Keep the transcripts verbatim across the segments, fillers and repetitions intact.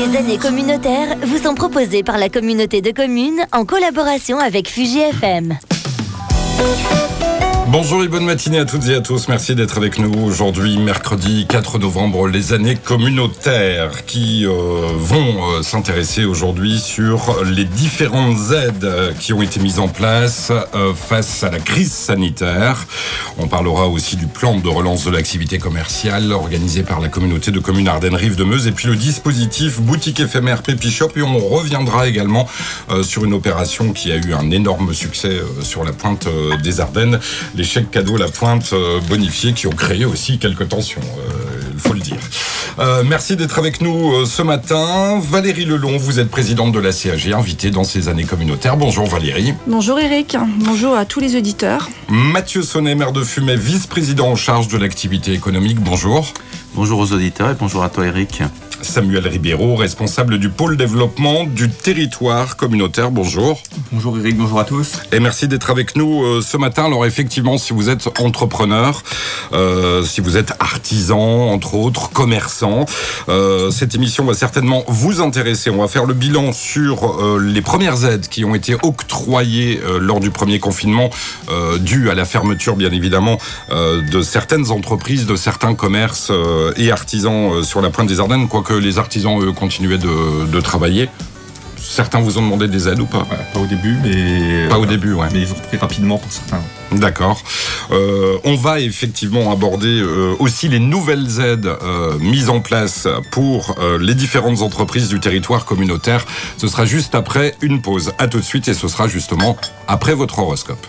Les années communautaires vous sont proposées par la communauté de communes en collaboration avec Fuji F M. Bonjour et bonne matinée à toutes et à tous. Merci d'être avec nous aujourd'hui, mercredi quatre novembre, les années communautaires qui euh, vont euh, s'intéresser aujourd'hui sur les différentes aides qui ont été mises en place euh, face à la crise sanitaire. On parlera aussi du plan de relance de l'activité commerciale organisé par la communauté de communes Ardennes-Rive-de-Meuse et puis le dispositif boutique éphémère Pépi Shop, et on reviendra également euh, sur une opération qui a eu un énorme succès euh, sur la pointe euh, des Ardennes. Les chèques cadeaux La Pointe euh, bonifiés qui ont créé aussi quelques tensions, euh, il faut le dire. Euh, merci d'être avec nous euh, ce matin. Valérie Lelon, vous êtes présidente de la C A G, invitée dans ces années communautaires. Bonjour Valérie. Bonjour Eric, bonjour à tous les auditeurs. Mathieu Sonnet, maire de Fumay, vice-président en charge de l'activité économique. Bonjour. Bonjour aux auditeurs et bonjour à toi Eric. Samuel Ribeiro, responsable du pôle développement du territoire communautaire. Bonjour. Bonjour Eric, bonjour à tous. Et merci d'être avec nous euh, ce matin. Alors effectivement, si vous êtes entrepreneur, euh, si vous êtes artisan, entre autres, commerçant, euh, cette émission va certainement vous intéresser. On va faire le bilan sur euh, les premières aides qui ont été octroyées euh, lors du premier confinement, euh, dû à la fermeture, bien évidemment, euh, de certaines entreprises, de certains commerces euh, et artisans euh, sur la pointe des Ardennes, quoique que les artisans, eux, continuaient de, de travailler. Certains vous ont demandé des aides ou pas ? Ouais, pas au début, mais... Pas au début, ouais. Mais ils ont repris rapidement pour certains. D'accord. Euh, on va effectivement aborder euh, aussi les nouvelles aides euh, mises en place pour euh, les différentes entreprises du territoire communautaire. Ce sera juste après une pause. À tout de suite, et ce sera justement après votre horoscope.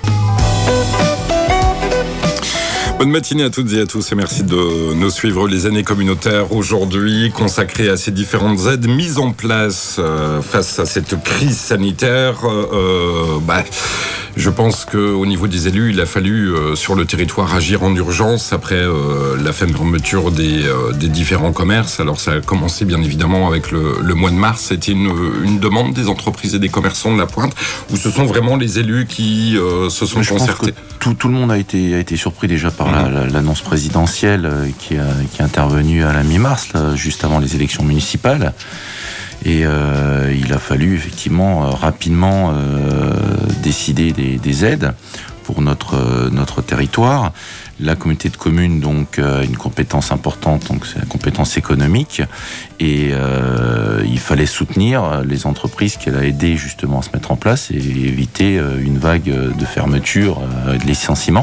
Bonne matinée à toutes et à tous et merci de nous suivre. Les années communautaires aujourd'hui consacrées à ces différentes aides mises en place euh, face à cette crise sanitaire. Euh, bah, je pense qu'au niveau des élus, il a fallu euh, sur le territoire agir en urgence après euh, la fermeture des, euh, des différents commerces. Alors ça a commencé bien évidemment avec le, le mois de mars. C'était une, une demande des entreprises et des commerçants de la pointe, ou ce sont vraiment les élus qui euh, se sont je concertés? pense que tout, tout le monde a été, a été surpris déjà par La, la, l'annonce présidentielle qui, a, qui est intervenue à la mi-mars, là, juste avant les élections municipales. Et euh, il a fallu effectivement euh, rapidement euh, décider des, des aides pour notre, euh, notre territoire. La communauté de communes donc a euh, une compétence importante, donc c'est la compétence économique, et euh, il fallait soutenir les entreprises qu'elle a aidé justement à se mettre en place et éviter euh, une vague de fermeture et euh, de licenciement.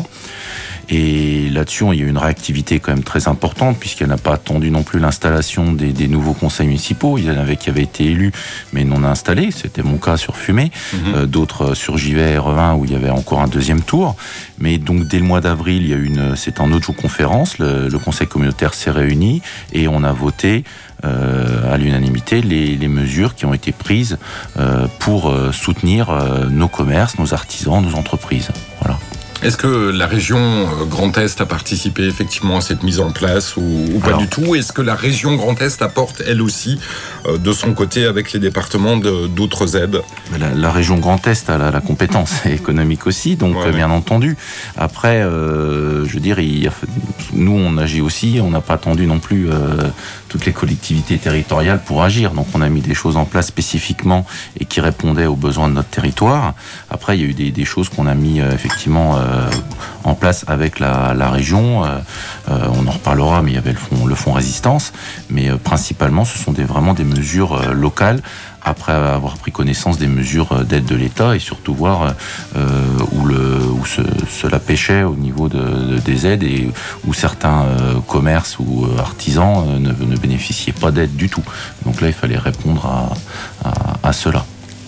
Et là-dessus, il y a eu une réactivité quand même très importante, puisqu'elle n'a pas attendu non plus l'installation des, des nouveaux conseils municipaux. Il y en avait qui avaient été élus, mais non installés. C'était mon cas sur Fumay, mmh. euh, d'autres sur Givet, R E un, où il y avait encore un deuxième tour. Mais donc, dès le mois d'avril, il y a eu une, c'est en audioconférence, le, le conseil communautaire s'est réuni et on a voté Euh, à l'unanimité les, les mesures qui ont été prises euh, pour euh, soutenir euh, nos commerces, nos artisans, nos entreprises. Voilà. Est-ce que la région Grand Est a participé effectivement à cette mise en place ou, ou pas Alors, du tout ? Est-ce que la région Grand Est apporte elle aussi euh, de son côté avec les départements de, d'autres aides ? la, la région Grand Est a la, la compétence économique aussi, donc ouais, bien ouais. entendu. Après, euh, je veux dire, il, nous on agit aussi, on n'a pas attendu non plus euh, toutes les collectivités territoriales pour agir. Donc on a mis des choses en place spécifiquement et qui répondaient aux besoins de notre territoire. Après, il y a eu des, des choses qu'on a mis euh, effectivement euh, en place avec la, la région. Euh, euh, on en reparlera, mais il y avait le fonds, le fonds résistance. Mais euh, principalement, ce sont des, vraiment des mesures euh, locales, après avoir pris connaissance des mesures d'aide de l'État et surtout voir euh, où, le, où ce, cela pêchait au niveau de, de, des aides et où certains euh, commerces ou artisans euh, ne, ne bénéficiaient pas d'aide du tout. Donc là, il fallait répondre à, à, à cela.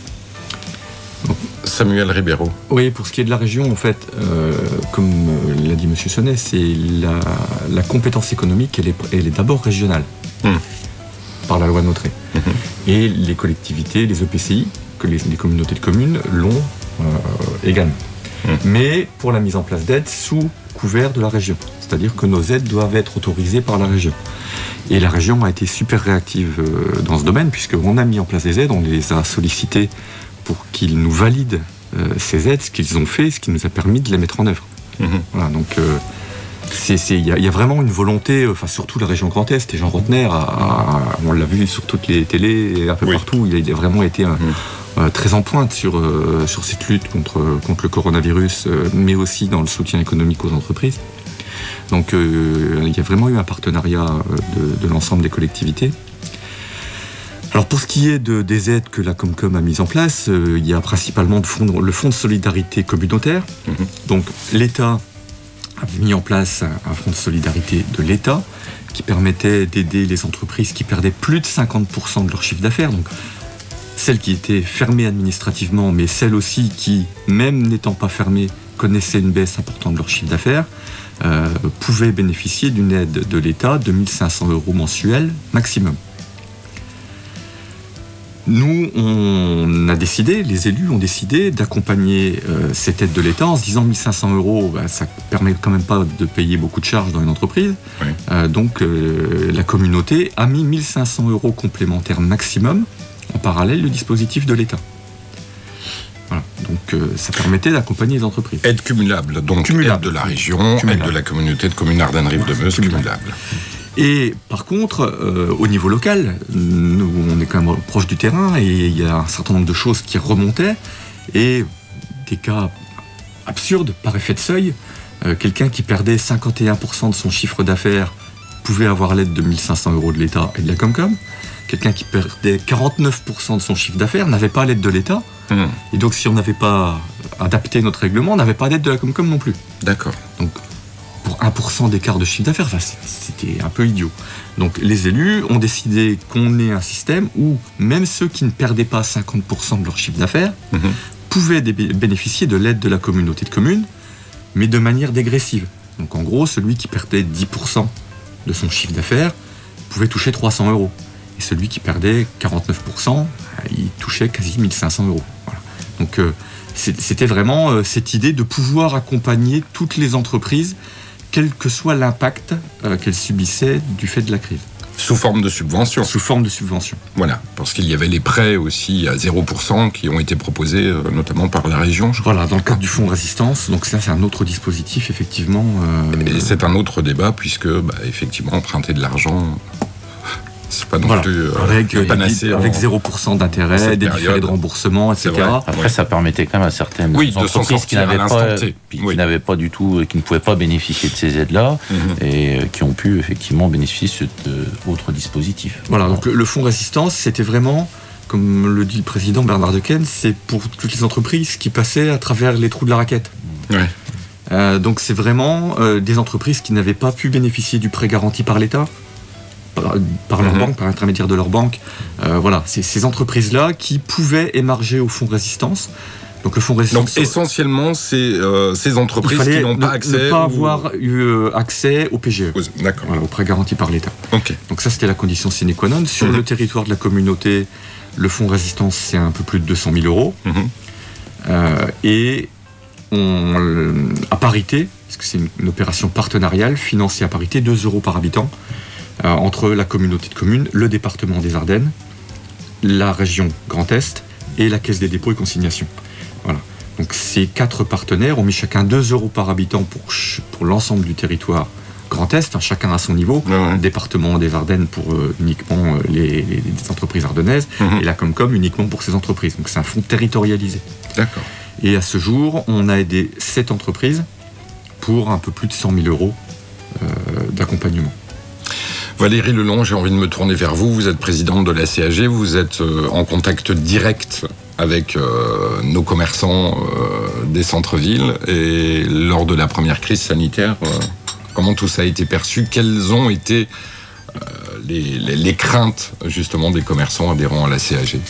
Samuel Ribeiro. Oui, pour ce qui est de la région, en fait, euh, comme l'a dit M. Sonnet, c'est la, la compétence économique, elle est, elle est d'abord régionale, mmh. par la loi Notré. Mmh. Et les collectivités, les E P C I, que les, les communautés de communes, l'ont euh, également. Mmh. Mais pour la mise en place d'aides sous couvert de la région. C'est-à-dire que nos aides doivent être autorisées par la région. Et la région a été super réactive euh, dans ce domaine, puisqu'on a mis en place des aides, on les a sollicités pour qu'ils nous valident euh, ces aides, ce qu'ils ont fait, ce qui nous a permis de les mettre en œuvre. Mmh. Voilà, donc euh, c'est, c'est, il y, y a vraiment une volonté, enfin surtout la région Grand Est, et Jean Rotner, a, a, on l'a vu sur toutes les télés et un peu oui. partout, il a vraiment été un, mmh. euh, très en pointe sur, euh, sur cette lutte contre, contre le coronavirus, euh, mais aussi dans le soutien économique aux entreprises. Donc euh, il y a vraiment eu un partenariat de, de l'ensemble des collectivités. Alors pour ce qui est de, des aides que la Comcom a mises en place, euh, il y a principalement le fonds, le fonds de solidarité communautaire. Mmh. Donc l'État a mis en place un, un fonds de solidarité de l'État qui permettait d'aider les entreprises qui perdaient plus de cinquante pour cent de leur chiffre d'affaires. Donc celles qui étaient fermées administrativement, mais celles aussi qui, même n'étant pas fermées, connaissaient une baisse importante de leur chiffre d'affaires, euh, pouvaient bénéficier d'une aide de l'État de mille cinq cents euros mensuels maximum. Nous, on a décidé, les élus ont décidé d'accompagner euh, cette aide de l'État en se disant mille cinq cents euros, bah, ça ne permet quand même pas de payer beaucoup de charges dans une entreprise. Oui. Euh, donc euh, la communauté a mis mille cinq cents euros complémentaires maximum en parallèle du dispositif de l'État. Voilà. Donc euh, ça permettait d'accompagner les entreprises. Aide cumulable, donc cumulable. Aide de la région, cumulable. Aide de la communauté de communes Ardennes-Rive-de-Meuse, cumulable. cumulable. Et par contre, euh, au niveau local, nous, on est quand même proche du terrain et il y a un certain nombre de choses qui remontaient et des cas absurdes par effet de seuil. Euh, quelqu'un qui perdait cinquante et un pour cent de son chiffre d'affaires pouvait avoir l'aide de mille cinq cents euros de l'État et de la Comcom. Quelqu'un qui perdait quarante-neuf pour cent de son chiffre d'affaires n'avait pas l'aide de l'État. Mmh. Et donc si on n'avait pas adapté notre règlement, on n'avait pas d'aide de la Comcom non plus. D'accord. Donc, pour un pour cent d'écart de chiffre d'affaires, enfin, c'était un peu idiot. Donc les élus ont décidé qu'on ait un système où même ceux qui ne perdaient pas cinquante pour cent de leur chiffre d'affaires mmh. pouvaient dé- bénéficier de l'aide de la communauté de communes, mais de manière dégressive. Donc en gros, celui qui perdait dix pour cent de son chiffre d'affaires pouvait toucher trois cents euros. Et celui qui perdait quarante-neuf pour cent, il touchait quasi mille cinq cents euros. Voilà. Donc euh, c'était vraiment euh, cette idée de pouvoir accompagner toutes les entreprises quel que soit l'impact euh, qu'elles subissaient du fait de la crise. Sous forme de subvention. Sous forme de subvention. Voilà, parce qu'il y avait les prêts aussi à zéro pour cent qui ont été proposés euh, notamment par la région. Je voilà, dans le cadre du fonds de résistance. Donc ça, c'est un autre dispositif, effectivement. Euh... Et c'est un autre débat, puisque, bah, effectivement, emprunter de l'argent... C'est pas non voilà. plus euh, avec, panacée avec en... zéro pour cent d'intérêt, des différés de remboursement, et cetera. Après, ouais. ça permettait quand même à certaines oui, entreprises qui n'avaient pas, qui oui. n'avaient pas du tout, qui ne pouvaient pas bénéficier de ces aides-là, mm-hmm. et qui ont pu effectivement bénéficier d'autres dispositifs. Voilà, donc le, le fonds résistance, c'était vraiment, comme le dit le président Bernard Dequesne, c'est pour toutes les entreprises qui passaient à travers les trous de la raquette. Ouais. Euh, donc c'est vraiment euh, des entreprises qui n'avaient pas pu bénéficier du prêt garanti par l'État. Par, par leur mmh. banque, par l'intermédiaire de leur banque. Euh, voilà, c'est ces entreprises-là qui pouvaient émarger au fonds résistance. Donc le fonds résistance. Donc essentiellement, c'est euh, ces entreprises qui n'ont pas accès. Ne pas ou... avoir eu euh, accès au P G E. D'accord. Voilà, au prêt garanti par l'État. Ok. Donc ça, c'était la condition sine qua non. Sur mmh. le territoire de la communauté, le fonds résistance, c'est un peu plus de deux cent mille euros. Mmh. Euh, et on, à parité, parce que c'est une, une opération partenariale, financée à parité, deux euros par habitant. Euh, entre la communauté de communes, le département des Ardennes, la région Grand Est et la Caisse des dépôts et consignations. Voilà. Donc ces quatre partenaires ont mis chacun deux euros par habitant pour, pour l'ensemble du territoire Grand Est, hein, chacun à son niveau. Ouais, ouais. Département des Ardennes pour euh, uniquement euh, les, les, les entreprises ardennaises mmh. et la Comcom uniquement pour ces entreprises. Donc c'est un fonds territorialisé. D'accord. Et à ce jour, on a aidé sept entreprises pour un peu plus de cent mille euros euh, d'accompagnement. Valérie Lelong, j'ai envie de me tourner vers vous. Vous êtes présidente de la C A G, vous êtes euh, en contact direct avec euh, nos commerçants euh, des centres-villes. Et lors de la première crise sanitaire, euh, comment tout ça a été perçu? Quelles ont été euh, les, les, les craintes justement des commerçants adhérents à la C A G?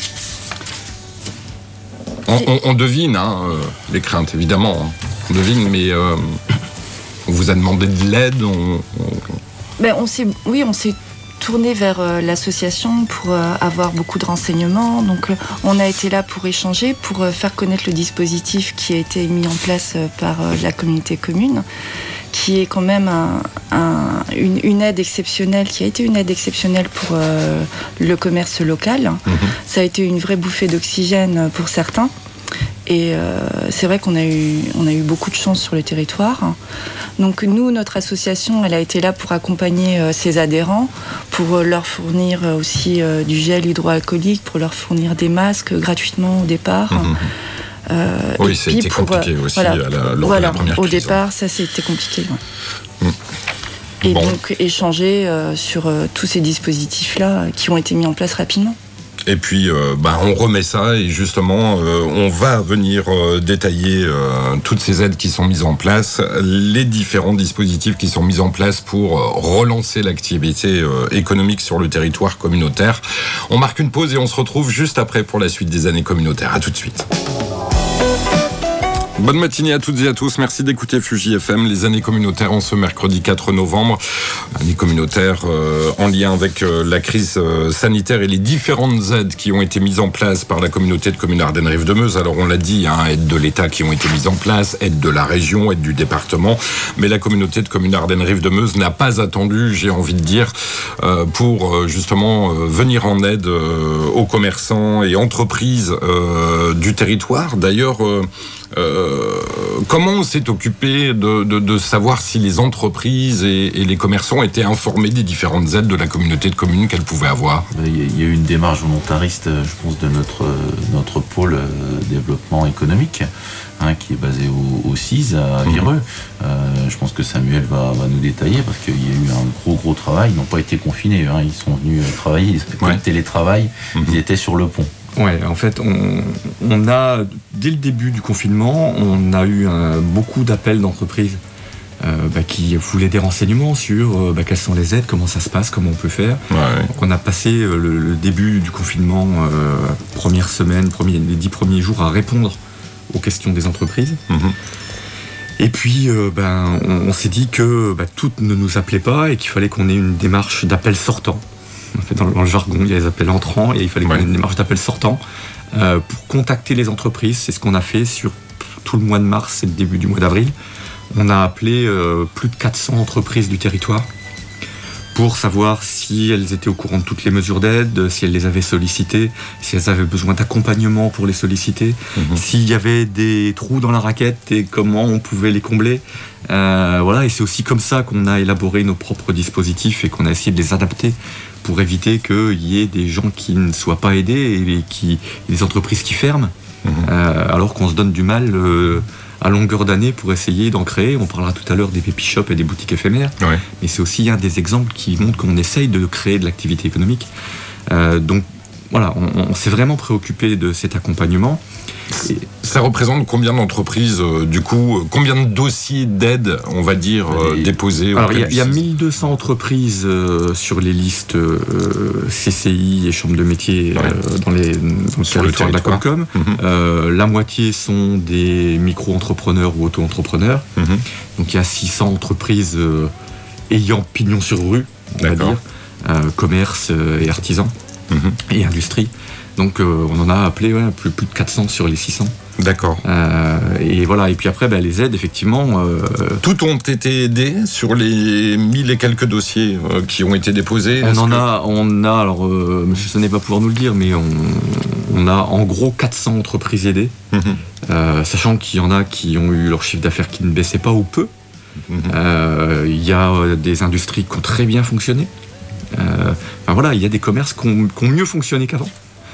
on, on, on devine hein, euh, les craintes, évidemment. Hein. On devine, mais euh, on vous a demandé de l'aide on, on, Ben, on s'est, oui, on s'est tourné vers euh, l'association pour euh, avoir beaucoup de renseignements. Donc, euh, on a été là pour échanger, pour euh, faire connaître le dispositif qui a été mis en place euh, par euh, la communauté commune, qui est quand même un, un, une, une aide exceptionnelle, qui a été une aide exceptionnelle pour euh, le commerce local. Mmh. Ça a été une vraie bouffée d'oxygène pour certains. Et euh, c'est vrai qu'on a eu, on a eu beaucoup de chance sur le territoire. Donc nous, notre association, elle a été là pour accompagner euh, ses adhérents, pour euh, leur fournir euh, aussi euh, du gel hydroalcoolique, pour leur fournir des masques gratuitement au départ. Mmh. Euh, oui, c'était compliqué aussi voilà, à la, lors voilà, de la première au crise. départ, ça c'était compliqué. Ouais. Mmh. Et bon. donc échanger euh, sur euh, tous ces dispositifs-là euh, qui ont été mis en place rapidement. Et puis, euh, bah, on remet ça et justement, euh, on va venir euh, détailler euh, toutes ces aides qui sont mises en place, les différents dispositifs qui sont mis en place pour euh, relancer l'activité euh, économique sur le territoire communautaire. On marque une pause et on se retrouve juste après pour la suite des années communautaires. À tout de suite. Bonne matinée à toutes et à tous. Merci d'écouter Fuji F M. Les années communautaires en ce mercredi quatre novembre. Années communautaires euh, en lien avec euh, la crise euh, sanitaire et les différentes aides qui ont été mises en place par la communauté de communes Ardennes-Rive-de-Meuse. Alors on l'a dit, hein, aides de l'État qui ont été mises en place, aides de la région, aides du département. Mais la communauté de communes Ardennes-Rive-de-Meuse n'a pas attendu, j'ai envie de dire, euh, pour euh, justement euh, venir en aide euh, aux commerçants et entreprises euh, du territoire. D'ailleurs, euh, Euh, comment on s'est occupé de, de, de savoir si les entreprises et, et les commerçants étaient informés des différentes aides de la communauté de communes qu'elles pouvaient avoir? Il y a eu une démarche volontariste, je pense, de notre, notre pôle développement économique, hein, qui est basé au, au C I S à Vireux. Mmh. Euh, je pense que Samuel va, va nous détailler parce qu'il y a eu un gros gros travail. Ils n'ont pas été confinés, hein, ils sont venus travailler, ils ont fait le télétravail, mmh. ils étaient sur le pont. Ouais, en fait, on, on a, dès le début du confinement, on a eu un, beaucoup d'appels d'entreprises euh, bah, qui voulaient des renseignements sur euh, bah, quelles sont les aides, comment ça se passe, comment on peut faire. Ouais. Donc, on a passé euh, le, le début du confinement, euh, première semaine, premier, les dix premiers jours, à répondre aux questions des entreprises. Mmh. Et puis, euh, ben, on, on s'est dit que bah, toutes ne nous appelaient pas et qu'il fallait qu'on ait une démarche d'appel sortant. En fait, dans, le, dans le jargon, il y a les appels entrants et il fallait qu'on ait une démarche d'appel sortant euh, pour contacter les entreprises. C'est ce qu'on a fait sur tout le mois de mars et le début du mois d'avril. On a appelé euh, plus de quatre cents entreprises du territoire pour savoir si elles étaient au courant de toutes les mesures d'aide, si elles les avaient sollicitées, si elles avaient besoin d'accompagnement pour les solliciter, mmh. s'il y avait des trous dans la raquette et comment on pouvait les combler. Euh, voilà, et c'est aussi comme ça qu'on a élaboré nos propres dispositifs et qu'on a essayé de les adapter pour éviter qu'il y ait des gens qui ne soient pas aidés et qui, des entreprises qui ferment, mmh. euh, alors qu'on se donne du mal euh, à longueur d'année pour essayer d'en créer. On parlera tout à l'heure des baby shops et des boutiques éphémères, ouais. mais c'est aussi un des exemples qui montre qu'on essaye de créer de l'activité économique. Euh, donc voilà, on, on s'est vraiment préoccupé de cet accompagnement. Et ça représente combien d'entreprises, euh, du coup, combien de dossiers d'aide, on va dire, euh, et, déposés? Alors, il y, y a mille deux cents entreprises euh, sur les listes euh, C C I et Chambre de métier ouais. euh, dans, les, dans le sur territoire de la Comcom. Mmh. Euh, la moitié sont des micro-entrepreneurs ou auto-entrepreneurs. Mmh. Donc, il y a six cents entreprises euh, ayant pignon sur rue, on D'accord. va dire, euh, commerce euh, et artisans mmh. et industrie. Donc euh, on en a appelé ouais, plus, plus de quatre cents sur les six cents. D'accord. Euh, et voilà. Et puis après, ben, les aides, effectivement. Euh... Toutes ont été aidées sur les mille et quelques dossiers euh, qui ont été déposés. On en que... a, on a. Alors, euh, Monsieur Sonnet va pouvoir nous le dire, mais on, on a en gros quatre cents entreprises aidées, mm-hmm. euh, sachant qu'il y en a qui ont eu leur chiffre d'affaires qui ne baissait pas ou peu. Il mm-hmm. euh, y a des industries qui ont très bien fonctionné. Euh, enfin voilà, il y a des commerces qui ont, qui ont mieux fonctionné qu'avant.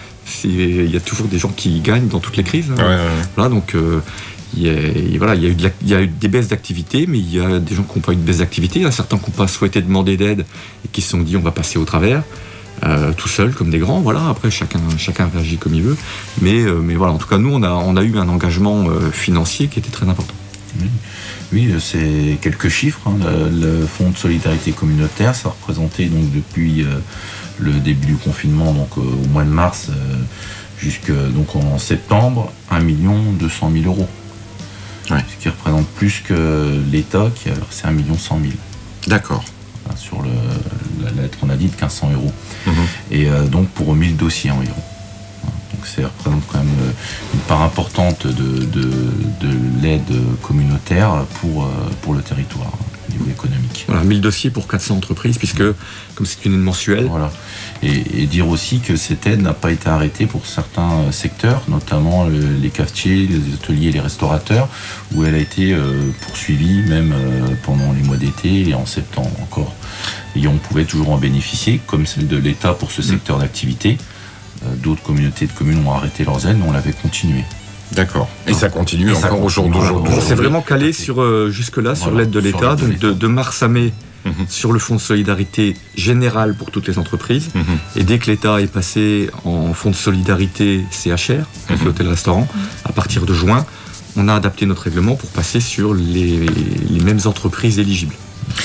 Il y a toujours des gens qui gagnent dans toutes les crises. Ouais, ouais. Voilà, donc euh, il y a, voilà, il y a eu de la, il y a eu des baisses d'activité, mais il y a des gens qui n'ont pas eu de baisse d'activité. Il y a certains qui n'ont pas souhaité demander d'aide et qui se sont dit on va passer au travers, euh, tout seul comme des grands. Voilà, après chacun, chacun réagit comme il veut. Mais, euh, mais voilà, en tout cas nous on a, on a eu un engagement euh, financier qui était très important. Oui, oui, c'est quelques chiffres. Hein. Le, le Fonds de solidarité communautaire, ça représentait donc depuis euh, le début du confinement, donc euh, au mois de mars, euh, jusqu'en donc en septembre, un million deux cent mille euros. Ouais. Ce qui représente plus que l'État qui a versé un million cent mille. D'accord. Enfin, sur le, la lettre, on a dit de quinze cents euros. Mmh. Et euh, donc pour mille dossiers environ. Donc ça représente quand même une part importante de, de, de l'aide communautaire pour, pour le territoire. niveau économique. Voilà, mille dossiers pour quatre cents entreprises, puisque comme c'est une aide mensuelle. Voilà. Et, et dire aussi que cette aide n'a pas été arrêtée pour certains secteurs, notamment le, les cafetiers, les hôteliers, les restaurateurs, où elle a été euh, poursuivie même euh, pendant les mois d'été et en septembre encore. Et on pouvait toujours en bénéficier, comme celle de l'État pour ce secteur d'activité. Euh, d'autres communautés de communes ont arrêté leurs aides, mais on l'avait continué. D'accord. Et ça continue Et encore ça au jour continue d'aujourd'hui. On s'est vraiment calé sur, euh, jusque-là sur Voilà, l'aide de sur l'État, l'aide de donc de, l'État. de mars à mai, Mhm. sur le fonds de solidarité général pour toutes les entreprises. Mhm. Et dès que l'État est passé en fonds de solidarité C H R, donc Mhm. l'hôtel-restaurant, à partir de juin, on a adapté notre règlement pour passer sur les, les mêmes entreprises éligibles.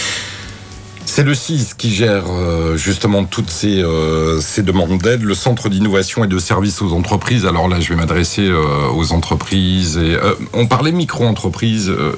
C'est le C I S qui gère euh, justement toutes ces, euh, ces demandes d'aide, le Centre d'innovation et de services aux entreprises. Alors là, je vais m'adresser euh, aux entreprises. Et, euh, on parlait micro-entreprises. Euh,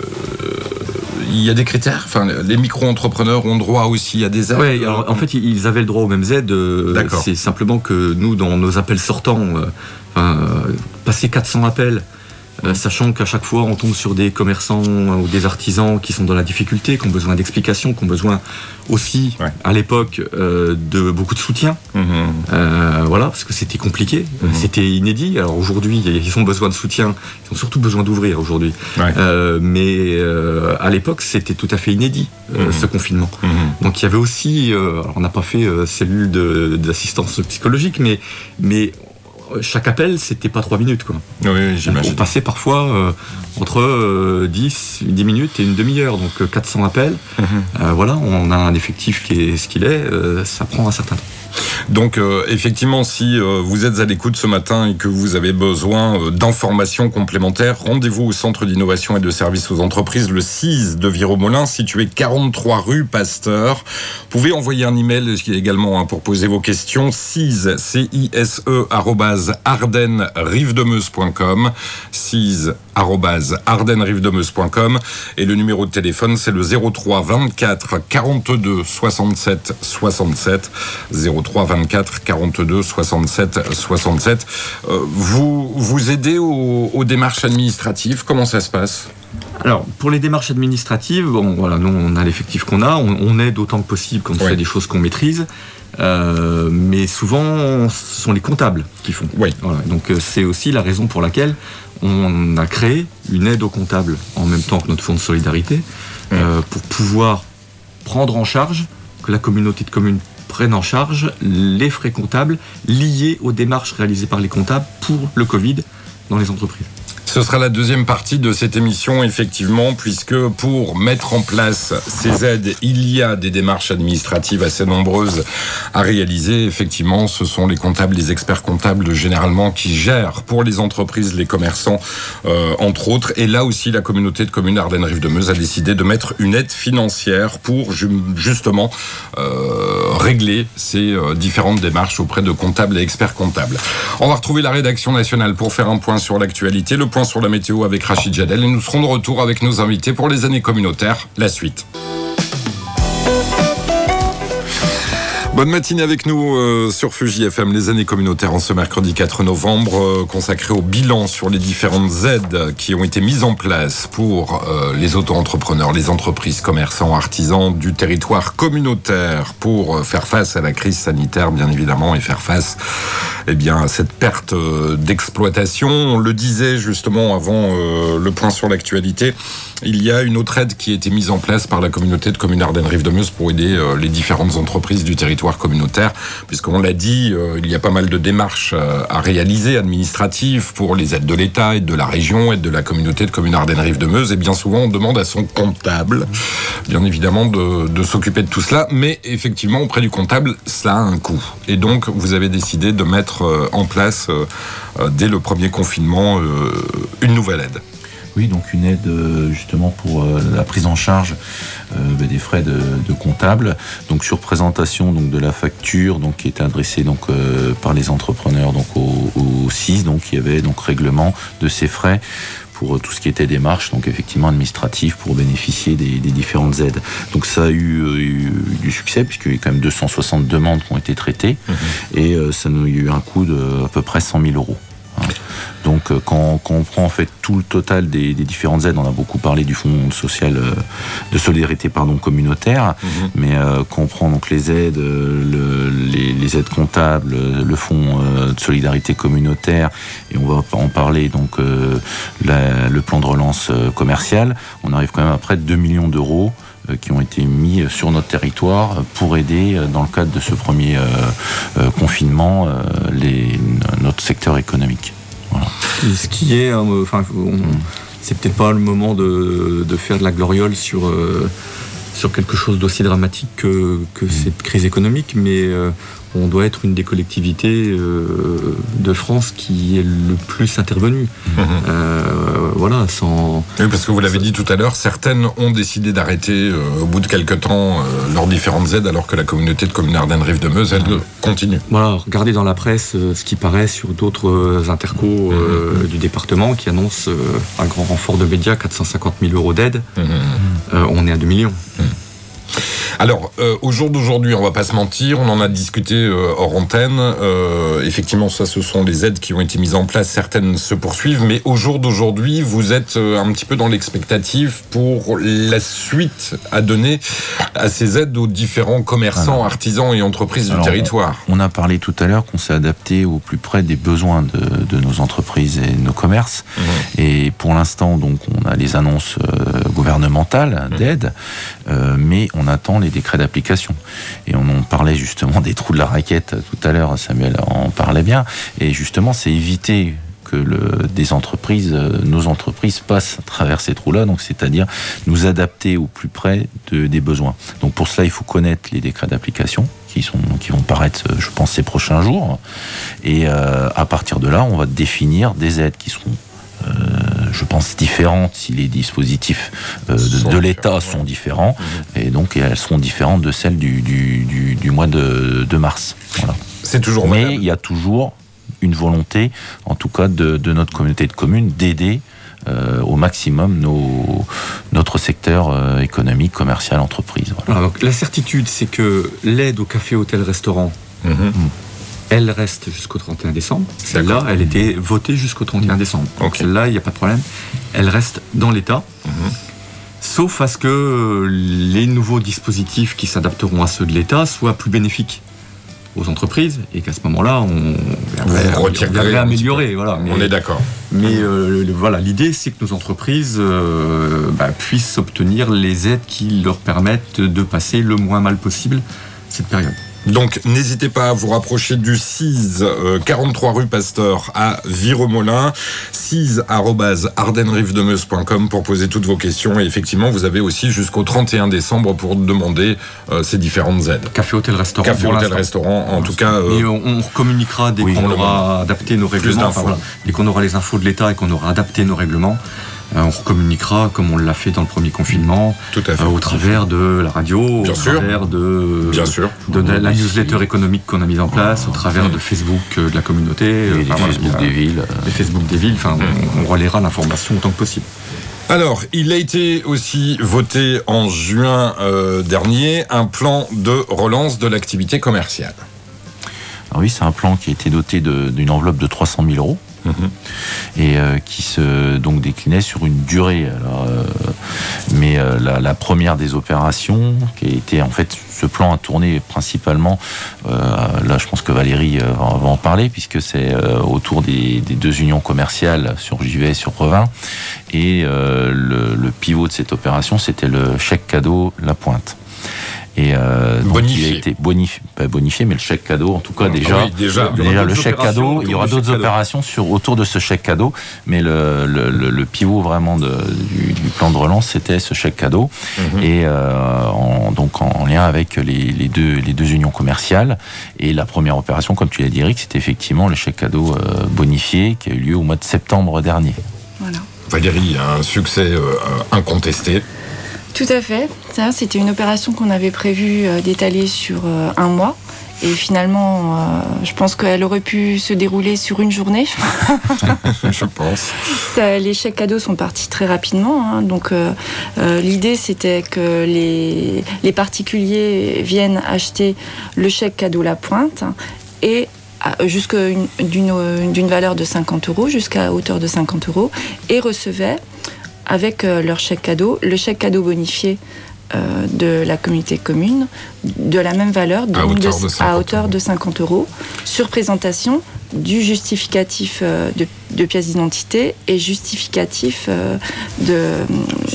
il y a des critères. Enfin, les micro-entrepreneurs ont droit aussi à des aides. Oui, alors en fait, ils avaient le droit aux mêmes aides. euh, D'accord. C'est simplement que nous, dans nos appels sortants, euh, enfin, euh, passer quatre cents appels, euh, sachant qu'à chaque fois, on tombe sur des commerçants euh, ou des artisans qui sont dans la difficulté, qui ont besoin d'explications, qui ont besoin aussi, Ouais. à l'époque, euh, de beaucoup de soutien. Mhm. Euh, voilà, parce que c'était compliqué, Mhm. c'était inédit. Alors aujourd'hui, ils ont besoin de soutien, ils ont surtout besoin d'ouvrir aujourd'hui. Ouais. Euh, mais euh, à l'époque, c'était tout à fait inédit, euh, Mhm. ce confinement. Mhm. Donc il y avait aussi, euh, alors on n'a pas fait euh, cellule de, d'assistance psychologique, mais, mais chaque appel, c'était pas trois minutes, quoi. Oui, oui, On j'imagine. passait parfois euh, entre euh, dix, dix minutes et une demi-heure, donc euh, quatre cents appels. Mhm. Euh, voilà, on a un effectif qui est ce qu'il est, euh, ça prend un certain temps. Donc euh, effectivement, si euh, vous êtes à l'écoute ce matin et que vous avez besoin euh, d'informations complémentaires, rendez-vous au Centre d'innovation et de services aux entreprises, le C I S de Viromolin, situé quarante-trois rue Pasteur. Vous pouvez envoyer un email également hein, pour poser vos questions, C I S E, C I S E, arrobase ardennes rive de meuse point com, C I S E, arrobase ardennes rive de meuse point com, et le numéro de téléphone, c'est le zéro trois vingt-quatre quarante-deux soixante-sept soixante-sept, zéro trois vingt-quatre quarante-deux soixante-sept soixante-sept. Euh, vous vous aidez aux, aux démarches administratives, comment ça se passe ? Alors, pour les démarches administratives, bon, voilà, nous, on a l'effectif qu'on a, on, on aide autant que possible quand on Oui. fait des choses qu'on maîtrise, euh, mais souvent, ce sont les comptables qui font. Oui. Voilà, donc, euh, c'est aussi la raison pour laquelle on a créé une aide aux comptables en même temps que notre fonds de solidarité, euh, pour pouvoir prendre en charge, que la communauté de communes prenne en charge les frais comptables liés aux démarches réalisées par les comptables pour le Covid dans les entreprises. Ce sera la deuxième partie de cette émission, effectivement, puisque pour mettre en place ces aides, il y a des démarches administratives assez nombreuses à réaliser. Effectivement, ce sont les comptables, les experts comptables, généralement, qui gèrent pour les entreprises, les commerçants, euh, entre autres. Et là aussi, la communauté de communes Ardennes-Rive-de-Meuse a décidé de mettre une aide financière pour, justement, euh, régler ces euh, différentes démarches auprès de comptables et experts comptables. On va retrouver la rédaction nationale pour faire un point sur l'actualité, le point sur la météo avec Rachid Jadel, et nous serons de retour avec nos invités pour les années communautaires. La suite. Bonne matinée avec nous euh, sur Fuji F M, les années communautaires en ce mercredi quatre novembre, euh, consacré au bilan sur les différentes aides qui ont été mises en place pour euh, les auto-entrepreneurs, les entreprises, commerçants, artisans du territoire communautaire pour euh, faire face à la crise sanitaire, bien évidemment, et faire face eh bien, à cette perte euh, d'exploitation. On le disait justement avant euh, le point sur l'actualité, il y a une autre aide qui a été mise en place par la communauté de communes Ardennes-Rive-de-Meuse pour aider euh, les différentes entreprises du territoire communautaire, puisqu'on l'a dit, euh, il y a pas mal de démarches euh, à réaliser, administratives, pour les aides de l'État, aides de la région, aides de la communauté de communes Ardennes-Rive-de-Meuse, et bien souvent on demande à son comptable, bien évidemment, de, de s'occuper de tout cela, mais effectivement, auprès du comptable, cela a un coût. Et donc, vous avez décidé de mettre euh, en place, euh, euh, dès le premier confinement, euh, une nouvelle aide. Oui, donc une aide euh, justement pour euh, la prise en charge euh, bah, des frais de, de comptable. Donc sur présentation donc de la facture, donc qui était adressée donc euh, par les entrepreneurs donc au, au C I S, donc il y avait donc règlement de ces frais pour tout ce qui était démarche, donc effectivement administratif, pour bénéficier des, des différentes aides. Donc ça a eu, euh, eu du succès, puisqu'il y a quand même deux cent soixante demandes qui ont été traitées, mmh. et euh, ça a eu un coût de à peu près cent mille euros. Hein. Donc donc quand, quand on prend en fait tout le total des, des différentes aides, on a beaucoup parlé du fonds social de solidarité pardon communautaire, mmh. mais euh, quand on prend donc les aides, le, les, les aides comptables, le fonds de solidarité communautaire, et on va en parler donc euh, la, le plan de relance commercial, on arrive quand même à près de deux millions d'euros qui ont été mis sur notre territoire pour aider, dans le cadre de ce premier euh, euh, confinement, euh, les, notre secteur économique. Voilà. Ce qui est, enfin, on, c'est peut-être pas le moment de, de faire de la gloriole sur, euh, sur quelque chose d'aussi dramatique que, que mmh. cette crise économique, mais euh, on doit être une des collectivités euh, de France qui est le plus intervenue. Mmh. Euh, voilà, sans... Oui, parce que vous l'avez dit tout à l'heure, certaines ont décidé d'arrêter euh, au bout de quelques temps euh, leurs différentes aides, alors que la communauté de communes Ardennes-Rive-de-Meuse, elle, mmh. continue. Voilà, regardez dans la presse euh, ce qui paraît sur d'autres euh, intercos euh, mmh. du département qui annoncent euh, un grand renfort de médias, quatre cent cinquante mille euros d'aide. Mmh. Euh, on est à deux millions. Mmh. Alors, euh, au jour d'aujourd'hui, on va pas se mentir, on en a discuté euh, hors antenne. Euh, effectivement, ça, ce sont les aides qui ont été mises en place. Certaines se poursuivent, mais au jour d'aujourd'hui, vous êtes euh, un petit peu dans l'expectative pour la suite à donner à ces aides aux différents commerçants, alors, artisans et entreprises du alors, territoire. On, on a parlé tout à l'heure qu'on s'est adapté au plus près des besoins de, de nos entreprises et de nos commerces. Mmh. Et pour l'instant, donc, on a les annonces euh, gouvernementales d'aide, mmh. euh, mais on attend les décrets d'application. Et on en parlait justement des trous de la raquette tout à l'heure, Samuel en parlait bien, et justement c'est éviter que le, des entreprises, nos entreprises passent à travers ces trous-là, donc c'est-à-dire nous adapter au plus près de, des besoins. Donc pour cela, il faut connaître les décrets d'application qui, sont, qui vont paraître, je pense, ces prochains jours, et euh, à partir de là, on va définir des aides qui seront Euh, je pense différentes si les dispositifs euh, de, de l'État sont différents, mmh. et donc elles seront différentes de celles du, du, du, du mois de, de mars. Voilà. C'est toujours Mais valable. Il y a toujours une volonté, en tout cas de, de notre communauté de communes, d'aider euh, au maximum nos, notre secteur euh, économique, commercial, entreprise. Voilà. Alors, donc, la certitude, c'est que l'aide au café, hôtel, restaurant, mmh. Mmh. elle reste jusqu'au trente et un décembre. Celle-là, D'accord. elle était votée jusqu'au trente et un décembre. Donc okay. Celle-là, il n'y a pas de problème. Elle reste dans l'État, mmh. sauf à ce que les nouveaux dispositifs qui s'adapteront à ceux de l'État soient plus bénéfiques aux entreprises, et qu'à ce moment-là, on va améliorer. Voilà. Mais, on est d'accord. Mais euh, voilà, l'idée, c'est que nos entreprises euh, bah, puissent obtenir les aides qui leur permettent de passer le moins mal possible cette période. Donc, n'hésitez pas à vous rapprocher du S I S, euh, quarante-trois rue Pasteur à Viremolin, S I S arobase ardennes rive de meuse point com pour poser toutes vos questions. Et effectivement, vous avez aussi jusqu'au trente et un décembre pour demander euh, ces différentes aides. Café, hôtel, restaurant. Café, hôtel, restaurant, en tout cas. Euh, et on, on communiquera dès oui, qu'on aura adapté nos règlements. Enfin, voilà, dès qu'on aura les infos de l'État et qu'on aura adapté nos règlements. On recommuniquera comme on l'a fait dans le premier confinement, Tout à fait. Euh, au travers de la radio, Bien au sûr. travers de, Bien sûr. de, de la newsletter économique qu'on a mise en place, au travers de Facebook euh, de la communauté, et euh, les enfin, Facebook voilà, des villes. Les Facebook des villes, enfin, on, on relaiera l'information autant que possible. Alors, il a été aussi voté en juin euh, dernier un plan de relance de l'activité commerciale. Alors oui, c'est un plan qui a été doté de, d'une enveloppe de trois cent mille euros. Mmh. Et euh, qui se donc déclinait sur une durée. Alors, euh, mais euh, la, la première des opérations, qui a été en fait, ce plan a tourné principalement. Euh, là, je pense que Valérie euh, va en parler puisque c'est euh, autour des, des deux unions commerciales sur Givet et sur Revin. Et euh, le, le pivot de cette opération, c'était le chèque cadeau La Pointe. Et euh, donc bonifié. Il a été bonifié, pas bonifié, mais le chèque cadeau, en tout cas, déjà, ah oui, déjà, déjà le chèque cadeau. Il y aura d'autres opérations sur, autour de ce chèque cadeau, mais le, le, le, le pivot vraiment de, du, du plan de relance, c'était ce chèque cadeau. Mm-hmm. Et euh, en, donc en lien avec les, les, deux, les deux unions commerciales. Et la première opération, comme tu l'as dit, Eric, c'était effectivement le chèque cadeau euh, bonifié qui a eu lieu au mois de septembre dernier. Voilà. Valérie, un succès euh, incontesté. Tout à fait. Ça, c'était une opération qu'on avait prévu euh, d'étaler sur euh, un mois. Et finalement, euh, je pense qu'elle aurait pu se dérouler sur une journée. Je pense. Ça, les chèques cadeaux sont partis très rapidement. Hein, donc, euh, euh, l'idée, c'était que les, les particuliers viennent acheter le chèque cadeau La Pointe et jusqu'à une, d'une, d'une valeur de cinquante euros jusqu'à hauteur de cinquante euros et recevaient avec leur chèque cadeau, le chèque cadeau bonifié euh, de la communauté commune de la même valeur, donc à, hauteur de, de à hauteur de cinquante euros, sur présentation du justificatif euh, de, de pièce d'identité et justificatif euh, de,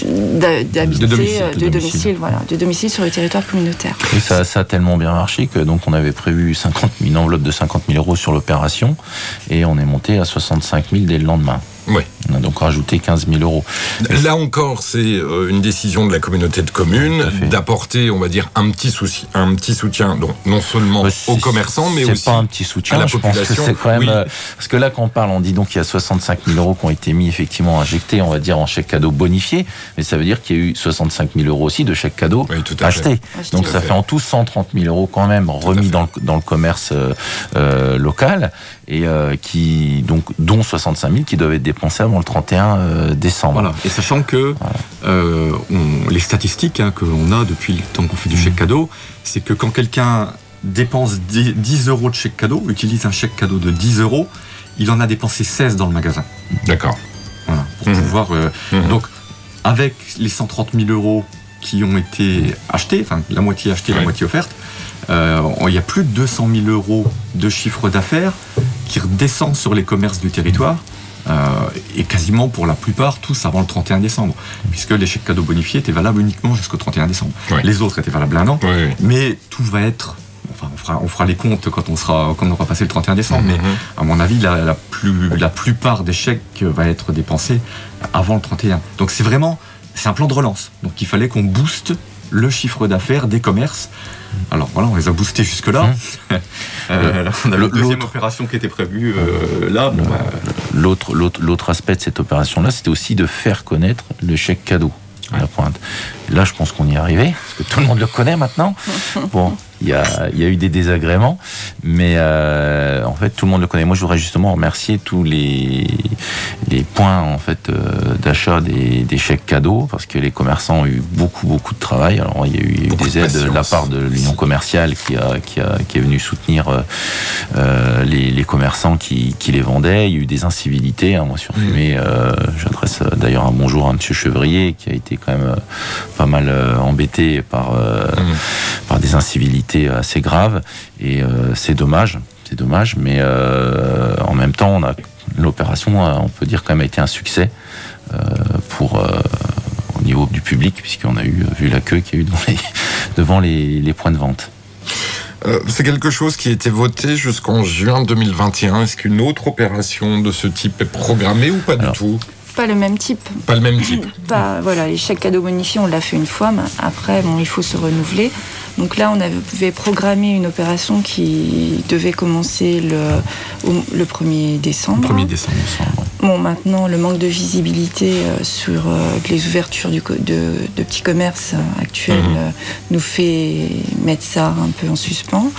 de, d'habiter, de domicile, de, de domicile, domicile, voilà, de domicile sur le territoire communautaire. Et ça, ça a tellement bien marché que donc on avait prévu cinquante, une enveloppe de cinquante mille euros sur l'opération et on est monté à soixante-cinq mille dès le lendemain. Oui. On a donc rajouté quinze mille euros. Là encore, c'est une décision de la communauté de communes d'apporter, on va dire, un petit souci, un petit soutien, donc non seulement bah, aux commerçants, mais aussi pas un petit soutien, à la je population. Pense que c'est quand même, oui. euh, parce que là, quand on parle, on dit donc qu'il y a soixante-cinq mille euros qui ont été mis effectivement injectés, on va dire en chèque cadeau bonifié, mais ça veut dire qu'il y a eu soixante-cinq mille euros aussi de chèques cadeaux oui, achetés. Acheté. Donc ça fait. fait en tout cent trente mille euros quand même remis dans le, dans le commerce euh, euh, local et euh, qui donc dont soixante-cinq mille qui doivent être dépensés avant le trente et un décembre. Voilà. Et sachant que voilà. euh, on, les statistiques hein, que l'on a depuis le temps qu'on fait du chèque cadeau, c'est que quand quelqu'un dépense dix euros de chèque cadeau, utilise un chèque cadeau de dix euros, il en a dépensé seize dans le magasin. D'accord. Voilà, pour mmh. pouvoir. Euh, mmh. Donc, avec les cent trente mille euros qui ont été achetés, enfin la moitié achetée, ouais. la moitié offerte, euh, il y a plus de deux cent mille euros de chiffre d'affaires qui redescendent sur les commerces du territoire. Euh, et quasiment pour la plupart tous avant le trente et un décembre, puisque les chèques cadeaux bonifiés étaient valables uniquement jusqu'au trente et un décembre. Oui. Les autres étaient valables un an, oui, oui. mais tout va être, enfin on fera, on fera les comptes quand on sera, quand on aura passé le trente et un décembre, mm-hmm. mais à mon avis la, la, plus, la plupart des chèques va être dépensés avant le trente et un. Donc c'est vraiment, c'est un plan de relance. Donc il fallait qu'on booste le chiffre d'affaires des commerces. Alors voilà, on les a boostés jusque-là. Mmh. euh, on a la deuxième opération qui était prévue euh, là. Bon, bah... l'autre, l'autre, l'autre aspect de cette opération-là, c'était aussi de faire connaître le chèque cadeau à la pointe. Là, je pense qu'on y est arrivé, parce que tout le monde le connaît maintenant. Bon, il y a, il y a eu des désagréments, mais euh, en fait, tout le monde le connaît. Moi, je voudrais justement remercier tous les, les points en fait, euh, d'achat des, des chèques cadeaux, parce que les commerçants ont eu beaucoup, beaucoup de travail. Alors, il y a eu, il y a eu des aides de la part de l'Union commerciale qui, a, qui, a, qui est venue soutenir euh, euh, les, les commerçants qui, qui les vendaient. Il y a eu des incivilités. Hein, moi, sur Fumé, euh, j'adresse d'ailleurs un bonjour à M. Chevrier, qui a été quand même euh, pas mal euh, embêté par, euh, mmh. par des incivilités assez graves, et euh, c'est dommage, c'est dommage, mais euh, en même temps, on a, l'opération, on peut dire quand même a été un succès euh, pour, euh, au niveau du public, puisqu'on a eu vu la queue qu'il y a eu devant les, devant les, les points de vente. Euh, c'est quelque chose qui a été voté jusqu'en juin deux mille vingt et un. Est-ce qu'une autre opération de ce type est programmée ou pas Alors, du tout ? Pas le même type. Pas le même type. Pas, voilà, les chèques cadeaux bonifiés, on l'a fait une fois, mais après, bon, il faut se renouveler. Donc là, on avait programmé une opération qui devait commencer le, le premier décembre. Le premier décembre. Bon, maintenant, le manque de visibilité euh, sur euh, les ouvertures du, de, de petits commerces euh, actuels mmh. euh, nous fait mettre ça un peu en suspens.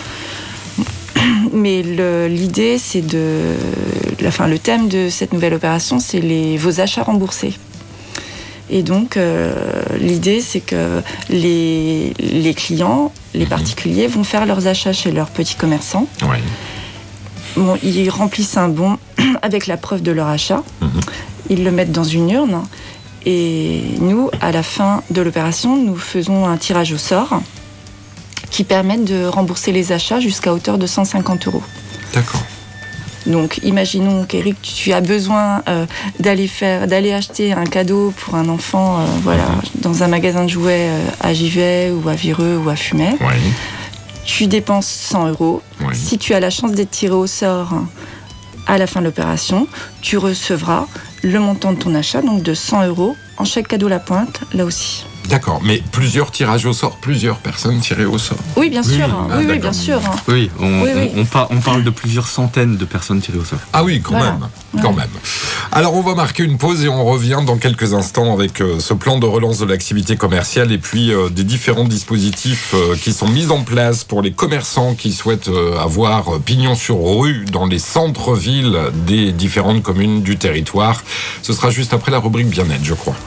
Mais le, l'idée, c'est de... Enfin, le thème de cette nouvelle opération, c'est les, vos achats remboursés. Et donc, euh, l'idée, c'est que les, les clients, les particuliers, vont faire leurs achats chez leurs petits commerçants. Oui. Bon, ils remplissent un bon avec la preuve de leur achat. Mm-hmm. Ils le mettent dans une urne. Et nous, à la fin de l'opération, nous faisons un tirage au sort qui permet de rembourser les achats jusqu'à hauteur de cent cinquante euros. D'accord. Donc, imaginons qu'Éric, tu as besoin euh, d'aller faire, d'aller acheter un cadeau pour un enfant, euh, voilà, mmh. dans un magasin de jouets euh, à Givet ou à Vireux ou à Fumay. Oui. Tu dépenses cent euros. Oui. Si tu as la chance d'être tiré au sort à la fin de l'opération, tu recevras le montant de ton achat, donc de cent euros, en chèque cadeau La Pointe, là aussi. D'accord, mais plusieurs tirages au sort, plusieurs personnes tirées au sort. Oui, bien sûr. Oui, ah, oui, oui, bien sûr. Oui, on, oui, oui. on, on, par, on parle de plusieurs centaines de personnes tirées au sort. Ah oui, quand voilà. même, ouais. quand même. Alors, on va marquer une pause et on revient dans quelques instants avec euh, ce plan de relance de l'activité commerciale et puis euh, des différents dispositifs euh, qui sont mis en place pour les commerçants qui souhaitent euh, avoir euh, pignon sur rue dans les centres-villes des différentes communes du territoire. Ce sera juste après la rubrique bien-être, je crois.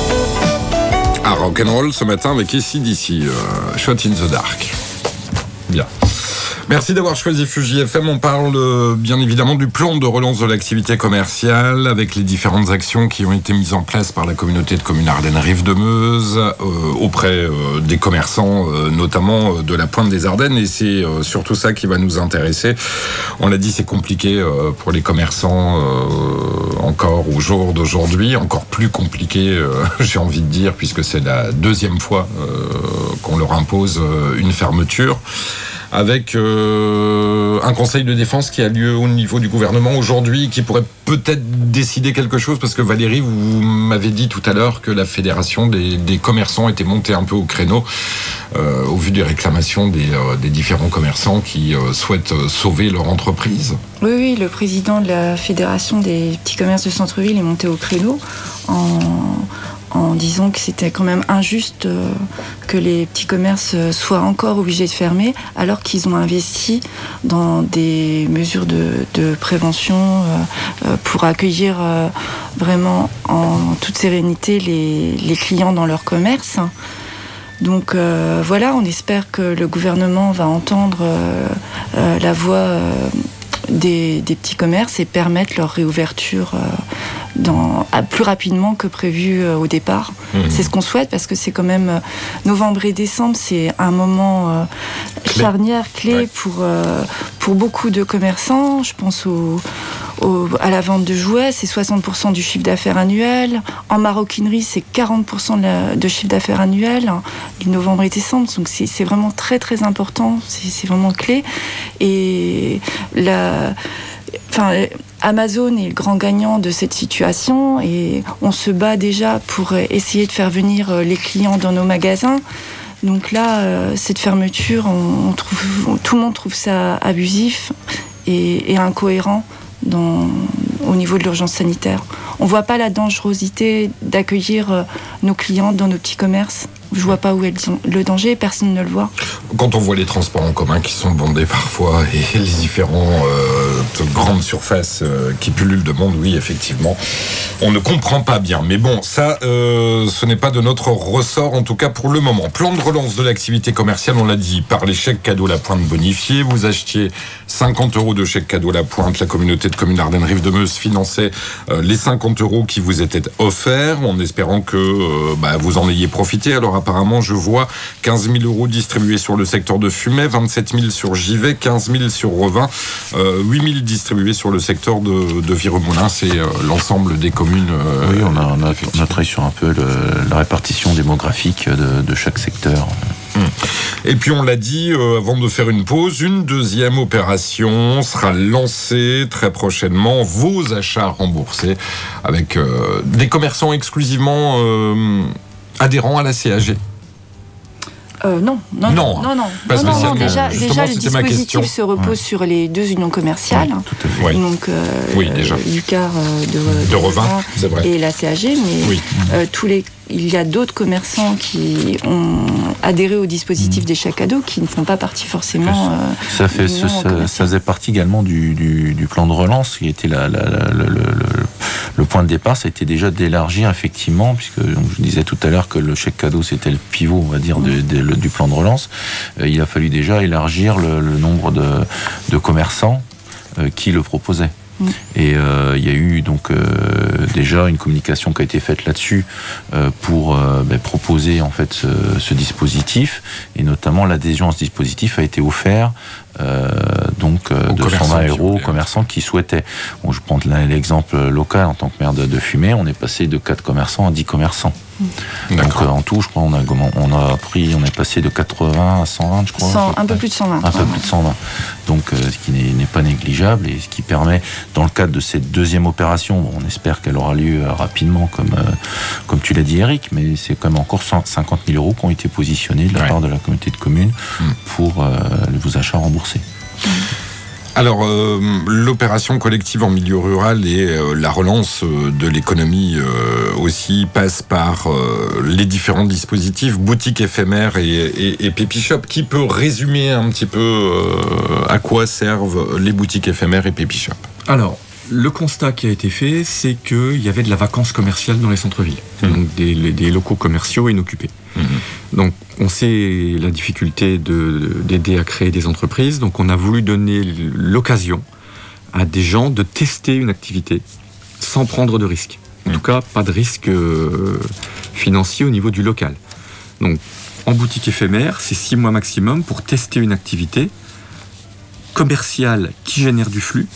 Ah, rock'n'roll ce matin avec A C/D C, euh, Shot in the Dark. Bien. Merci d'avoir choisi Fuji F M. On parle euh, bien évidemment du plan de relance de l'activité commerciale avec les différentes actions qui ont été mises en place par la communauté de communes Ardennes-Rive de Meuse euh, auprès euh, des commerçants, euh, notamment euh, de la pointe des Ardennes. Et c'est euh, surtout ça qui va nous intéresser. On l'a dit, c'est compliqué euh, pour les commerçants euh, encore au jour d'aujourd'hui, encore plus compliqué, euh, j'ai envie de dire, puisque c'est la deuxième fois euh, qu'on leur impose euh, une fermeture. Avec euh, un conseil de défense qui a lieu au niveau du gouvernement aujourd'hui, qui pourrait peut-être décider quelque chose, parce que Valérie, vous m'avez dit tout à l'heure que la fédération des, des commerçants était montée un peu au créneau, euh, au vu des réclamations des, euh, des différents commerçants qui euh, souhaitent sauver leur entreprise. Oui, oui, le président de la fédération des petits commerces de centre-ville est monté au créneau en... en disant que c'était quand même injuste euh, que les petits commerces soient encore obligés de fermer alors qu'ils ont investi dans des mesures de, de prévention euh, euh, pour accueillir euh, vraiment en toute sérénité les, les clients dans leur commerce. Donc euh, voilà, on espère que le gouvernement va entendre euh, euh, la voix euh, des, des petits commerces et permettre leur réouverture euh, Dans, plus rapidement que prévu euh, au départ. Mmh. C'est ce qu'on souhaite parce que c'est quand même euh, novembre et décembre, c'est un moment euh, clé. charnière, clé ouais. pour, euh, pour beaucoup de commerçants. Je pense au, au, à la vente de jouets, c'est soixante pour cent du chiffre d'affaires annuel. En maroquinerie, c'est quarante pour cent de, la, de chiffre d'affaires annuel, hein, novembre et décembre. Donc c'est, c'est vraiment très très important, c'est, c'est vraiment clé. Et la... Enfin, Amazon est le grand gagnant de cette situation et on se bat déjà pour essayer de faire venir les clients dans nos magasins. Donc là, euh, cette fermeture, on, on trouve, tout le monde trouve ça abusif et, et incohérent dans, au niveau de l'urgence sanitaire. On ne voit pas la dangerosité d'accueillir euh, nos clients dans nos petits commerces. Je vois pas où est le danger, personne ne le voit. Quand on voit les transports en commun qui sont bondés parfois et les différents euh, grandes surfaces euh, qui pullulent de monde, oui, effectivement, on ne comprend pas bien. Mais bon, ça, euh, ce n'est pas de notre ressort, en tout cas pour le moment. Plan de relance de l'activité commerciale, on l'a dit, par les chèques cadeaux La Pointe bonifiés. Vous achetiez cinquante euros de chèques cadeaux La Pointe. La communauté de communes Ardennes-Rive de Meuse finançait euh, les cinquante euros qui vous étaient offerts, en espérant que euh, bah, vous en ayez profité. Alors, apparemment, je vois quinze mille euros distribués sur le secteur de Fumay, vingt-sept mille sur Givet, quinze mille sur Revin, euh, huit mille distribués sur le secteur de, de Viremoulins. C'est euh, l'ensemble des communes. Euh, oui, on a, on, a, on a travaillé sur un peu le, la répartition démographique de, de chaque secteur. Et puis on l'a dit, euh, avant de faire une pause, une deuxième opération sera lancée très prochainement, vos achats remboursés, avec euh, des commerçants exclusivement euh, adhérents à la C A G. Euh, non, non, non, non, non, pas non, non, non, déjà, déjà le dispositif se repose ouais. sur les deux unions commerciales, oui, tout à fait. donc euh, oui, déjà. Lucar euh, de, de, de Revin, c'est vrai. Et la C A G, mais oui. euh, tous les il y a d'autres commerçants qui ont adhéré au dispositif mmh. des chèques cadeaux qui ne font pas partie forcément. Euh, ça, fait, ce, ça, ça faisait partie également du, du, du plan de relance qui était la, la, la, le, le, le point de départ. Ça a été déjà d'élargir effectivement, puisque donc, je disais tout à l'heure que le chèque cadeau c'était le pivot, on va dire, de, de, de, du plan de relance. Euh, il a fallu déjà élargir le, le nombre de, de commerçants euh, qui le proposaient. Et euh, il y a eu donc euh, déjà une communication qui a été faite là-dessus euh, pour euh, ben, proposer en fait ce, ce dispositif, et notamment l'adhésion à ce dispositif a été offerte euh, donc euh, de cent vingt euros aux commerçants qui souhaitaient. Bon, je prends l'exemple local en tant que maire de, de Fumay, on est passé de quatre commerçants à dix commerçants. Donc euh, en tout, je crois, on a, on a pris, on est passé de quatre-vingts à cent vingt, je crois. cent, un peu plus de cent vingt. Un peu plus de cent vingt. Donc, euh, ce qui n'est, n'est pas négligeable et ce qui permet, dans le cadre de cette deuxième opération, bon, on espère qu'elle aura lieu euh, rapidement, comme, euh, comme tu l'as dit, Eric, mais c'est quand même encore cent cinquante mille euros qui ont été positionnés de la ouais. part de la communauté de communes mmh. pour euh, vos achats remboursés. Mmh. Alors, euh, l'opération collective en milieu rural et euh, la relance euh, de l'économie euh, aussi passe par euh, les différents dispositifs, boutiques éphémères et, et, et Pépi Shop. Qui peut résumer un petit peu euh, à quoi servent les boutiques éphémères et Pépi Shop ? Alors, le constat qui a été fait, c'est qu'il y avait de la vacance commerciale dans les centres-villes, mmh. donc des, des locaux commerciaux inoccupés. Mmh. Donc, on sait la difficulté de, d'aider à créer des entreprises, donc on a voulu donner l'occasion à des gens de tester une activité sans prendre de risque. En mmh. tout cas, pas de risque euh, financier au niveau du local. Donc, en boutique éphémère, c'est six mois maximum pour tester une activité commerciale qui génère du flux,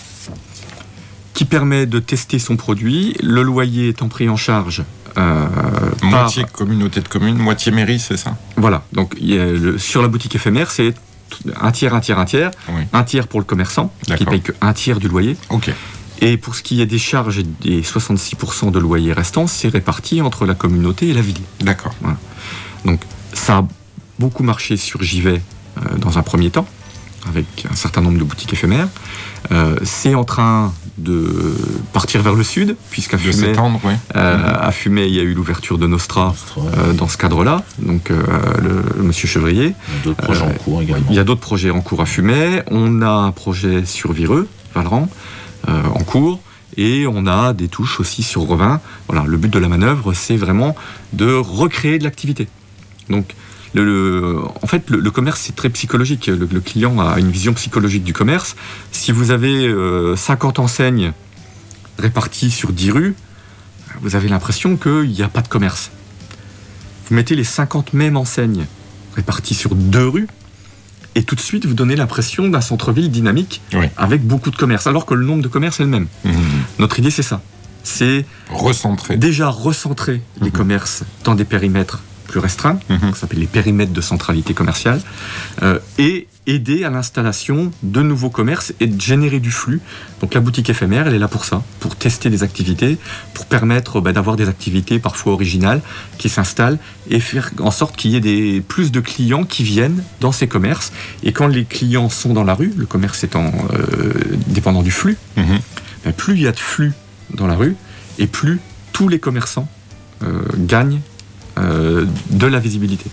qui permet de tester son produit, le loyer étant pris en charge. Euh, moitié par... communauté de communes, moitié mairie, c'est ça ? Voilà, donc y a le, sur la boutique éphémère, c'est un tiers, un tiers, un tiers, oui. un tiers pour le commerçant, D'accord. qui paye que un tiers du loyer. Okay. Et pour ce qui est des charges et des soixante-six pour cent de loyer restant, c'est réparti entre la communauté et la ville. D'accord. Voilà. Donc ça a beaucoup marché sur Givet euh, dans un premier temps, avec un certain nombre de boutiques éphémères. Euh, c'est en train de partir vers le sud, puisqu'à Fumay, oui. euh, mmh. à Fumay, il y a eu l'ouverture de Nostra, Nostra ouais. euh, dans ce cadre-là, donc euh, le, le monsieur Chevrier. Il y a d'autres projets euh, en cours également. Il y a d'autres projets en cours à Fumay. On a un projet sur Vireux, Valran, euh, en cours. Et on a des touches aussi sur Revin. Voilà, le but de la manœuvre, c'est vraiment de recréer de l'activité. Donc, Le, le, en fait, le, le commerce, c'est très psychologique. Le, le client a une vision psychologique du commerce. Si vous avez euh, cinquante enseignes réparties sur dix rues, vous avez l'impression qu'il n'y a pas de commerce. Vous mettez les cinquante mêmes enseignes réparties sur deux rues, et tout de suite, vous donnez l'impression d'un centre-ville dynamique, oui. avec beaucoup de commerce, alors que le nombre de commerces est le même. Mmh. Notre idée, c'est ça. C'est recentrer. déjà recentrer mmh. les commerces dans des périmètres plus restreint, mmh. ça s'appelle les périmètres de centralité commerciale, euh, et aider à l'installation de nouveaux commerces et de générer du flux. Donc la boutique éphémère, elle est là pour ça, pour tester des activités, pour permettre bah, d'avoir des activités parfois originales qui s'installent et faire en sorte qu'il y ait des, plus de clients qui viennent dans ces commerces. Et quand les clients sont dans la rue, le commerce étant euh, dépendant du flux, mmh. bah, plus il y a de flux dans la rue, et plus tous les commerçants euh, gagnent Euh, de la visibilité.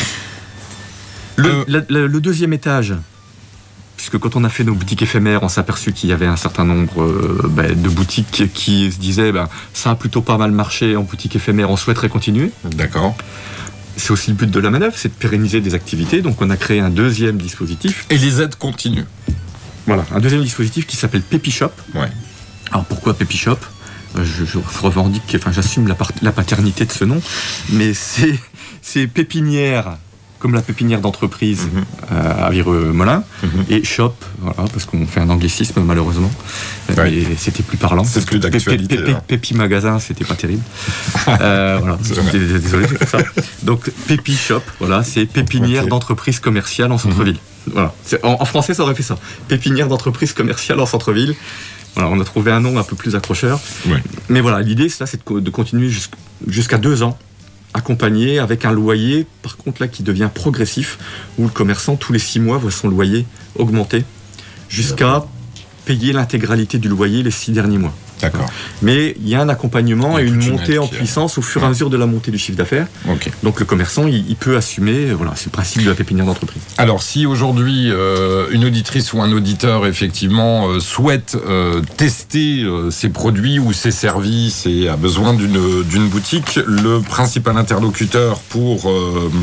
Le, euh... la, la, le deuxième étage, puisque quand on a fait nos boutiques éphémères, on s'est aperçu qu'il y avait un certain nombre euh, bah, de boutiques qui se disaient bah, ça a plutôt pas mal marché en boutique éphémère, on souhaiterait continuer. D'accord. C'est aussi le but de la manœuvre, c'est de pérenniser des activités. Donc on a créé un deuxième dispositif. Et les aides continuent. Voilà, un deuxième dispositif qui s'appelle Pépi Shop. Ouais. Alors pourquoi Pépi Shop ? Je, je revendique, enfin j'assume la, part, la paternité de ce nom, mais c'est, c'est pépinière, comme la pépinière d'entreprise mm-hmm. euh, à Vireux-Molin, mm-hmm. et shop, voilà, parce qu'on fait un anglicisme malheureusement, ouais. mais c'était plus parlant. C'est plus d'actualité. Pépi, pépi, pépi magasin, c'était pas terrible. euh, voilà, désolé pour ça. Donc Pépi Shop, voilà, c'est pépinière okay. d'entreprise commerciale en centre-ville. Mm-hmm. Voilà, c'est, en, en français ça aurait fait ça, pépinière d'entreprise commerciale en centre-ville. Voilà, on a trouvé un nom un peu plus accrocheur. Oui. Mais voilà, l'idée, c'est, là, c'est de, de continuer jusqu', jusqu'à deux ans, accompagné avec un loyer, par contre, là, qui devient progressif, où le commerçant, tous les six mois, voit son loyer augmenter, jusqu'à payer l'intégralité du loyer les six derniers mois. D'accord. Mais il y a un accompagnement et une montée en puissance au fur et à mesure de la montée du chiffre d'affaires. Okay. Donc le commerçant, il, il peut assumer, voilà, c'est le principe de la pépinière d'entreprise. Alors si aujourd'hui euh, une auditrice ou un auditeur effectivement euh, souhaite euh, tester euh, ses produits ou ses services et a besoin d'une, d'une boutique, le principal interlocuteur pour euh,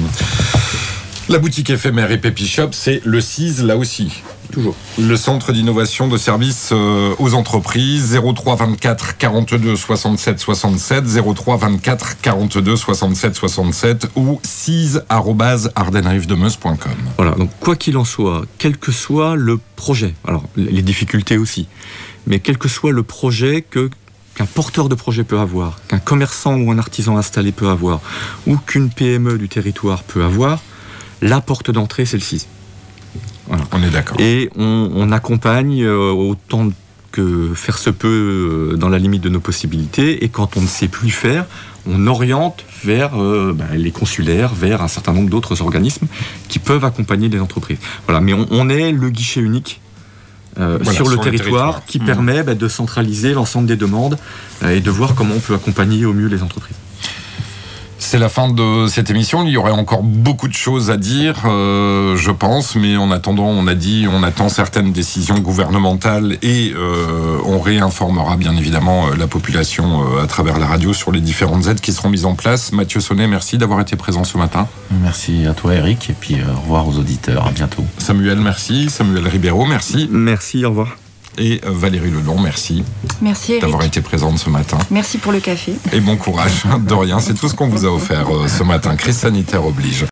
la boutique éphémère et Pépi Shop, c'est le C I S là aussi. Toujours. Le centre d'innovation de services euh, aux entreprises, zéro trois vingt-quatre quarante-deux soixante-sept soixante-sept, zéro trois vingt-quatre quarante-deux soixante-sept soixante-sept ou c i s arobase ardennes rive de meuse point com. Voilà, donc quoi qu'il en soit, quel que soit le projet, alors les difficultés aussi, mais quel que soit le projet que qu'un porteur de projet peut avoir, qu'un commerçant ou un artisan installé peut avoir, ou qu'une P M E du territoire peut avoir, la porte d'entrée, c'est le C I S. Voilà. On est d'accord. Et on, on accompagne euh, autant que faire se peut euh, dans la limite de nos possibilités. Et quand on ne sait plus faire, on oriente vers euh, ben, les consulaires, vers un certain nombre d'autres organismes qui peuvent accompagner les entreprises. Voilà. Mais on, on est le guichet unique euh, voilà, sur, sur le territoire, territoire. qui mmh. permet ben, de centraliser l'ensemble des demandes euh, et de voir comment on peut accompagner au mieux les entreprises. C'est la fin de cette émission. Il y aurait encore beaucoup de choses à dire, euh, je pense, mais en attendant, on a dit, on attend certaines décisions gouvernementales et euh, on réinformera bien évidemment la population euh, à travers la radio sur les différentes aides qui seront mises en place. Mathieu Sonnet, merci d'avoir été présent ce matin. Merci à toi Eric, et puis euh, au revoir aux auditeurs, à bientôt. Samuel, merci. Samuel Ribeiro, merci. Merci, au revoir. Et Valérie Lelon, merci. Merci Eric. D'avoir été présente ce matin. Merci pour le café. Et bon courage. De rien, c'est tout ce qu'on vous a offert euh, ce matin. Crise sanitaire oblige.